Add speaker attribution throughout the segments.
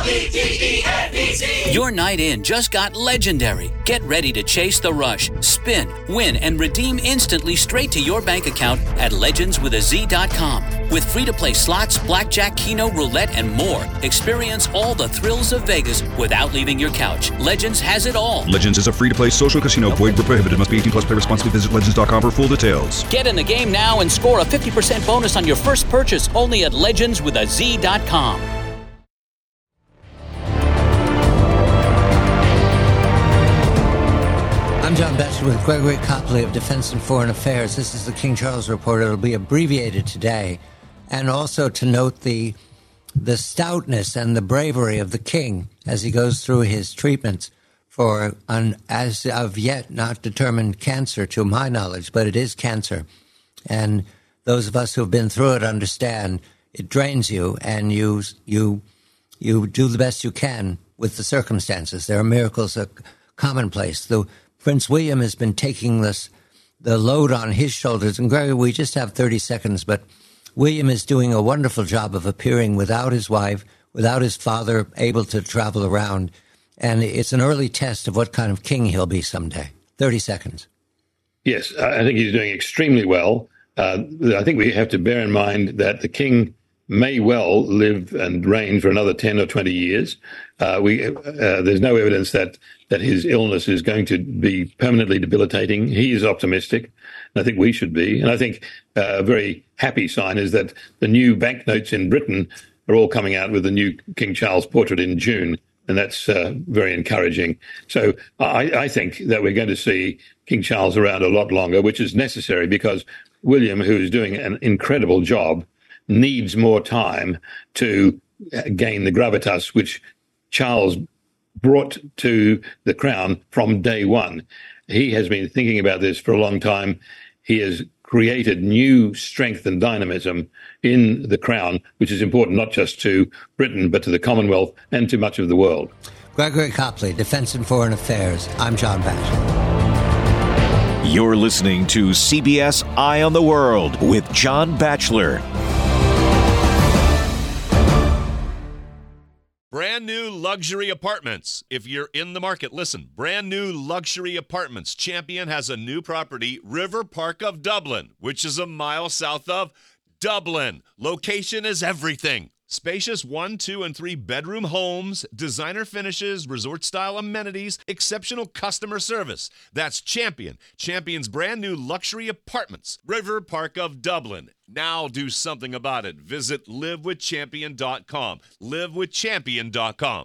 Speaker 1: Legends. Your night in just got legendary. Get ready to chase the rush, spin, win, and redeem instantly straight to your bank account at legendswithaz.com. With free-to-play slots, blackjack, keno, roulette, and more, experience all the thrills of Vegas without leaving your couch. Legends has it all.
Speaker 2: Legends is a free-to-play social casino. Void where prohibited. Must be 18 plus. Play responsibly. Visit legends.com for full details.
Speaker 1: Get in the game now and score a 50% bonus on your first purchase only at legendswithaz.com.
Speaker 3: I'm John Batchelor with Gregory Copley of Defense and Foreign Affairs. This is the King Charles Report. It'll be abbreviated today. And also to note the stoutness and the bravery of the king as he goes through his treatments for an as of yet not determined cancer, to my knowledge, but it is cancer. And those of us who have been through it understand it drains you, and you do the best you can with the circumstances. There are miracles that are commonplace. Prince William has been taking the load on his shoulders. And Gregory, we just have 30 seconds, but William is doing a wonderful job of appearing without his wife, without his father, able to travel around. And it's an early test of what kind of king he'll be someday. 30 seconds.
Speaker 4: Yes, I think he's doing extremely well. I think we have to bear in mind that the king may well live and reign for another 10 or 20 years. There's no evidence that his illness is going to be permanently debilitating. He is optimistic, and I think we should be. And I think a very happy sign is that the new banknotes in Britain are all coming out with the new King Charles portrait in June, and that's very encouraging. So I think that we're going to see King Charles around a lot longer, which is necessary because William, who is doing an incredible job, needs more time to gain the gravitas which Charles brought to the crown from day one. He has been thinking about this for a long time. He has created new strength and dynamism in the crown, which is important not just to Britain, but to the Commonwealth and to much of the world.
Speaker 3: Gregory Copley, Defense and Foreign Affairs. I'm John Batchelor.
Speaker 5: You're listening to CBS Eye on the World with John Batchelor.
Speaker 6: Brand new luxury apartments. If you're in the market, listen. Brand new luxury apartments. Champion has a new property, River Park of Dublin, which is a mile south of Dublin. Location is everything. Spacious 1, 2, and 3 bedroom homes, designer finishes, resort-style amenities, exceptional customer service. That's Champion. Champion's brand new luxury apartments, River Park of Dublin. Now do something about it. Visit livewithchampion.com. Livewithchampion.com.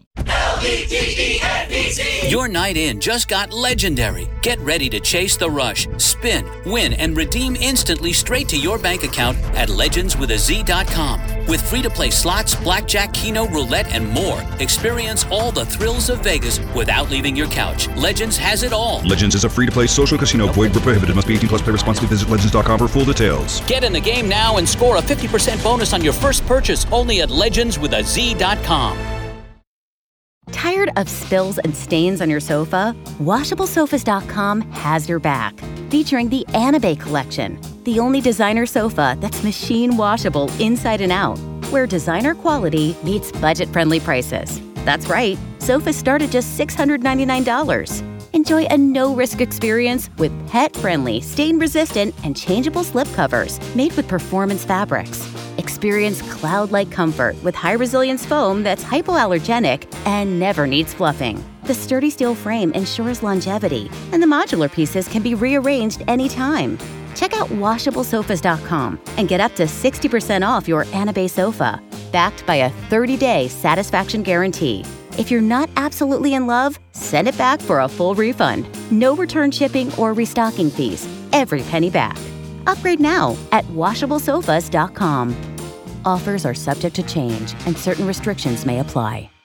Speaker 1: LVTENBC. Your night in just got legendary. Get ready to chase the rush, spin, win, and redeem instantly straight to your bank account at legendswithaz.com. With free-to-play slots, blackjack, keno, roulette, and more, experience all the thrills of Vegas without leaving your couch. Legends has it all.
Speaker 2: Legends is a free-to-play social casino. Void where prohibited. Must be 18 plus. Play responsibly. Visit legends.com for full details.
Speaker 1: Get in the game now and score a 50% bonus on your first purchase only at legendswithaz.com.
Speaker 7: Tired of spills and stains on your sofa? WashableSofas.com has your back. Featuring the Anabay collection, the only designer sofa that's machine washable inside and out, where designer quality meets budget-friendly prices. That's right, sofas start at just $699. Enjoy a no-risk experience with pet-friendly, stain-resistant, and changeable slipcovers made with performance fabrics. Experience cloud-like comfort with high-resilience foam that's hypoallergenic and never needs fluffing. The sturdy steel frame ensures longevity, and the modular pieces can be rearranged anytime. Check out WashableSofas.com and get up to 60% off your Anabay sofa, backed by a 30-day satisfaction guarantee. If you're not absolutely in love, send it back for a full refund. No return shipping or restocking fees. Every penny back. Upgrade now at WashableSofas.com. Offers are subject to change and certain restrictions may apply.